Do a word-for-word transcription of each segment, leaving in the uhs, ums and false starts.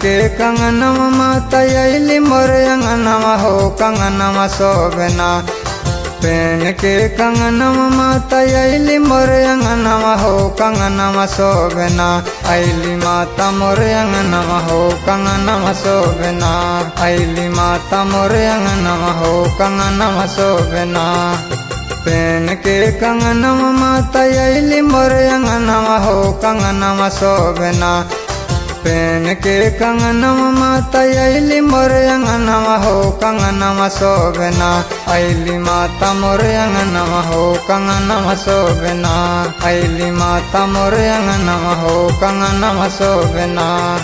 के कंगनवा माता अइली मोर अंगनवा हो कंगनवा शोभना। पेन के कंगनवा माता अइली मोर अंगनवा हो कंगनवा शोभना। अइली माता मोर अंगनवा हो कंगनवा शोभना। अइली माता मोर अंगनवा हो कंगनवा शोभना। पेन के कंगनवा माता अइली मोर अंगनवा हो कंगनवा शोभना। पेन के कंगनवा माता अइली मोर अंगनवा हो कंगनवा शोभना। अइली माता मोर अंगनवा हो कंगनवा शोभना। अइली माता मोर अंगनवा हो कंगनवा शोभना।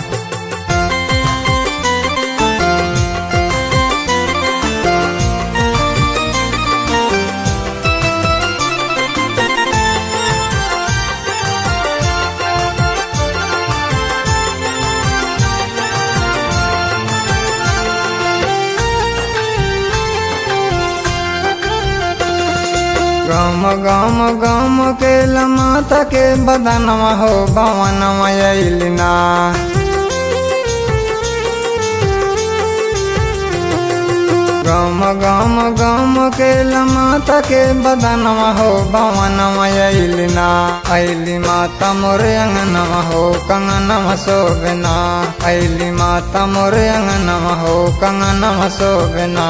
गम गम गम के माता के बदनवा हो भवनवा अइली ना। गम गम गम के माता के बदनवा हो भवनवा अइली ना। अइली माता मोर अंगनवा हो कंगनवा शोभना। अइली माता मोर अंगनवा हो कंगनवा शोभना।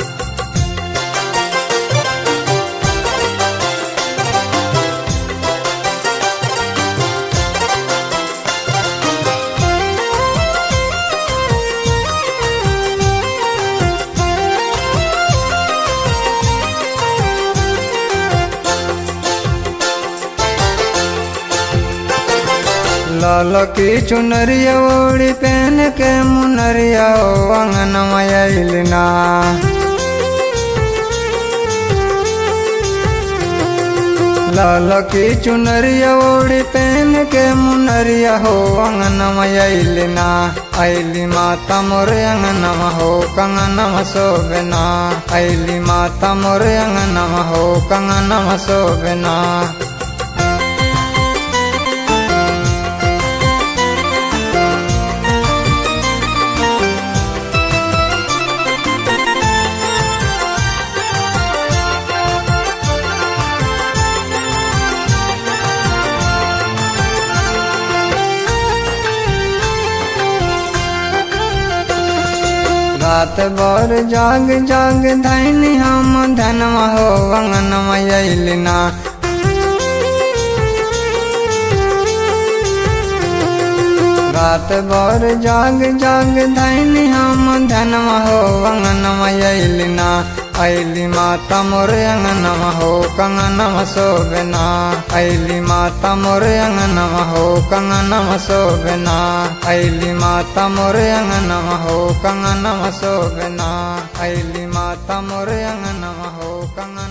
लाल की चुनरिया ओढ़ी पहन के मुनरिया हो अंगनवा अइली ना। लाल की चुनरिया ओढ़ी पहन के मुनरिया हो अंगनवा अइली ना। अइली माता मोर अंगनवा हो कंगनवा शोभना। अइली माता मोर अंगनवा हो कंगनवा शोभना। रात भर जाग जाग धैनी हम धनवा हो अंगनवा अइली ना। रात भर जाग जाग धैनी हम धनवा हो अंगनवा अइली ना। अइली माता मोर अंगनवा हो कंगनवा शोभना। अइली माता मोर अंगनवा हो कंगनवा शोभना। अइली माता मोर अंगनवा हो कंगनवा शोभना। अइली माता मोर अंगनवा हो कंगनवा